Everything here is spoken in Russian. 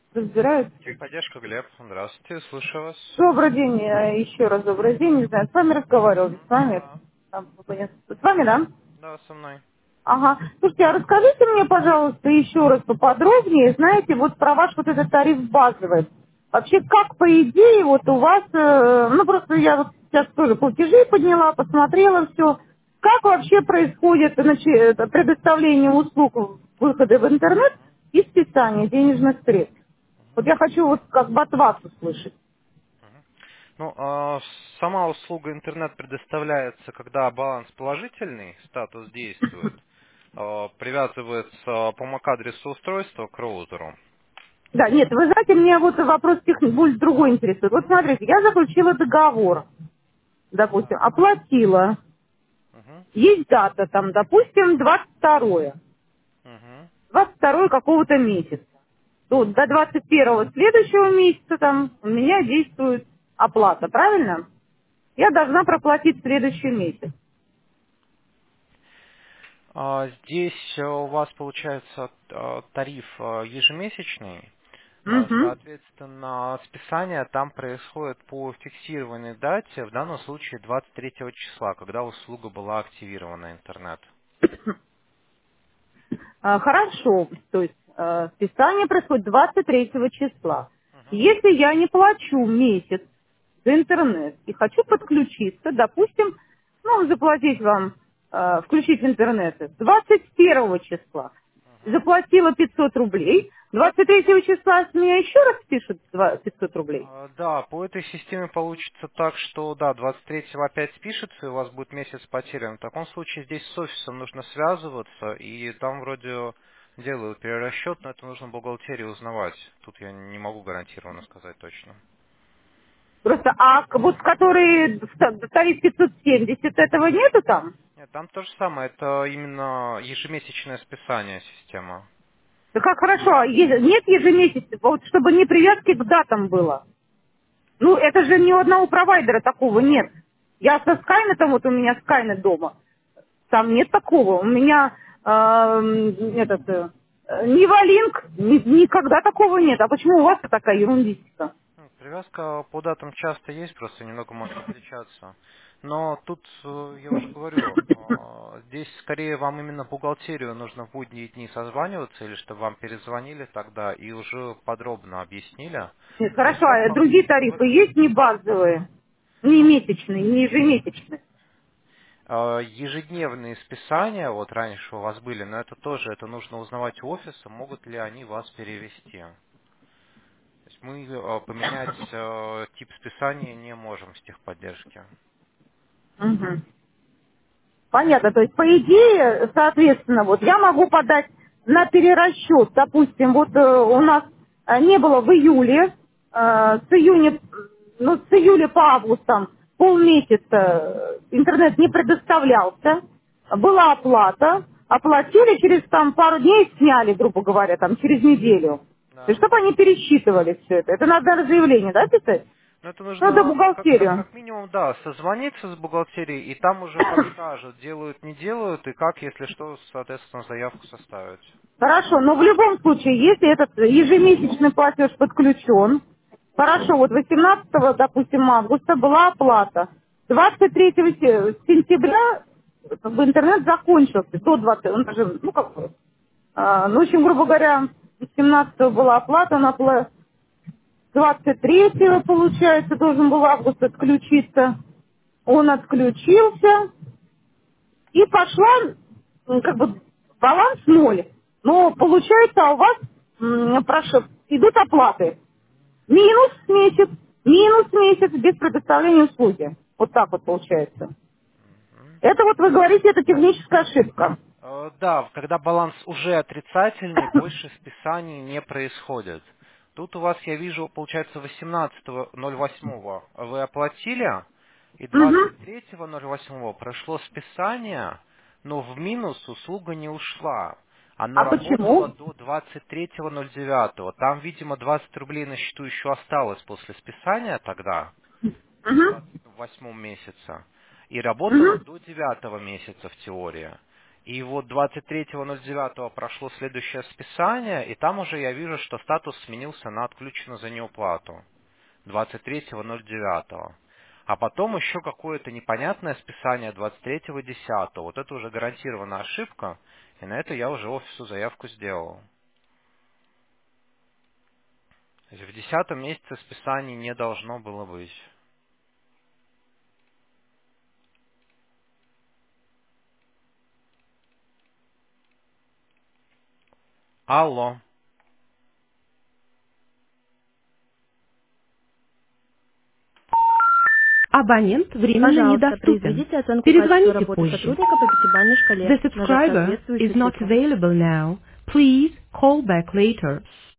разбираются. Техподдержка, Глеб. Здравствуйте, слушаю вас. Добрый день, еще раз добрый день. Не знаю, с вами разговаривал, с вами? Да, С вами, да? да, со мной. Ага. Слушайте, а расскажите мне, пожалуйста, еще раз поподробнее, знаете, вот про ваш вот этот тариф базовый. Вообще, как по идее, вот у вас, ну просто я вот сейчас тоже платежи подняла, посмотрела все. Как вообще происходит значит, это предоставление услуг выхода в интернет и списание денежных средств? Вот я хочу вот как бы от вас услышать. Ну, сама услуга интернет предоставляется, когда баланс положительный, статус действует, привязывается по MAC-адресу устройства к роутеру. Да, нет, вы знаете, мне вот вопрос будет другой интересует. Вот Мгм. смотрите, я заключила договор, допустим, Да. оплатила. Мгм. Есть дата там, допустим, 22-е. Мгм. 22 какого-то месяца. Тут до 21 следующего месяца там у меня действует оплата, правильно? Я должна проплатить следующий месяц. Здесь у вас получается тариф ежемесячный. Угу. Соответственно, списание там происходит по фиксированной дате, в данном случае 23 числа, когда услуга была активирована, интернет. Хорошо, то есть списание происходит 23 числа. Мгм. Если я не плачу месяц за интернет и хочу подключиться, допустим, ну, заплатить вам, включить интернет с 21 числа, Мгм. заплатила 500 рублей, 23 числа с меня еще раз пишут 500 рублей. Да, по этой системе получится так, что да, 23-го опять спишется, и у вас будет месяц потерян. В таком случае здесь с офисом нужно связываться, и там вроде делают перерасчет, но это нужно бухгалтерии узнавать. Тут я не могу гарантированно сказать точно. Просто, вот который тариф 570, этого нету там? Нет, там то же самое, это именно ежемесячное списание система. Да как хорошо, нет ежемесячного, вот чтобы не привязки к датам было. Ну, это же ни у одного провайдера такого нет. Я со Скайнетом, вот у меня Скайнет дома, там нет такого. У меня Нивалинк, никогда такого нет. А почему у вас такая ерундистика? Ну, привязка по датам часто есть, просто немного может отличаться. Но тут, я уже говорю, здесь скорее вам именно бухгалтерию нужно в будние дни созваниваться, или чтобы вам перезвонили тогда и уже подробно объяснили. Нет, То есть хорошо, я а другие вы- тарифы есть не базовые, не месячные, не ежемесячные? ежедневные списания, вот раньше у вас были, но это тоже, это нужно узнавать у офиса, могут ли они вас перевести. То есть мы поменять тип списания не можем с техподдержки. Мгм. Понятно, то есть по идее, соответственно, вот я могу подать на перерасчет, допустим, вот у нас не было в июле, с июня, ну с июля по август там полмесяца интернет не предоставлялся, была оплата, оплатили через там пару дней, сняли, грубо говоря, там через неделю. То есть, Да. чтобы они пересчитывали все это. Это надо заявление, да, писать? Ну, это Надо нужно, бухгалтерию. как минимум, да, созвониться с бухгалтерией, и там уже подскажут, делают, не делают, и как, если что, соответственно, заявку составить. Хорошо, но в любом случае, если этот ежемесячный платеж подключен, хорошо, вот 18, допустим, августа была оплата, 23 сентября как бы интернет закончился, до 20, он даже, ну как бы, ну, в общем, грубо говоря, 17 была оплата, 23 получается, должен был август отключиться, он отключился, и пошла, как бы, баланс ноль. Но получается, у вас идут оплаты. Минус месяц без предоставления услуги. Вот так вот получается. Это вот вы говорите, это техническая ошибка. Да, когда баланс уже отрицательный, больше списаний не происходит. Тут у вас, я вижу, получается, 18.08 вы оплатили, и Мгм. 23.08 прошло списание, но в минус услуга не ушла. Оно А работало почему? до 23.09. Там, видимо, 20 рублей на счету еще осталось после списания тогда, в Мгм. 28 месяце. И работало Мгм. до 9 месяца в теории. И вот 23.09 прошло следующее списание, и там уже я вижу, что статус сменился на отключено за неуплату. 23.09. А потом еще какое-то непонятное списание 23.10. Вот это уже гарантированная ошибка, и на это я уже офису заявку сделал. То есть в 10 месяце списаний не должно было быть. Алло. Абонент временно Пожалуйста, недоступен. произведите оценку качества Перезвоните работы позже. сотрудника по пятибалльной шкале, The нажав subscriber is соответствующую not цифру. available now. Please call back later.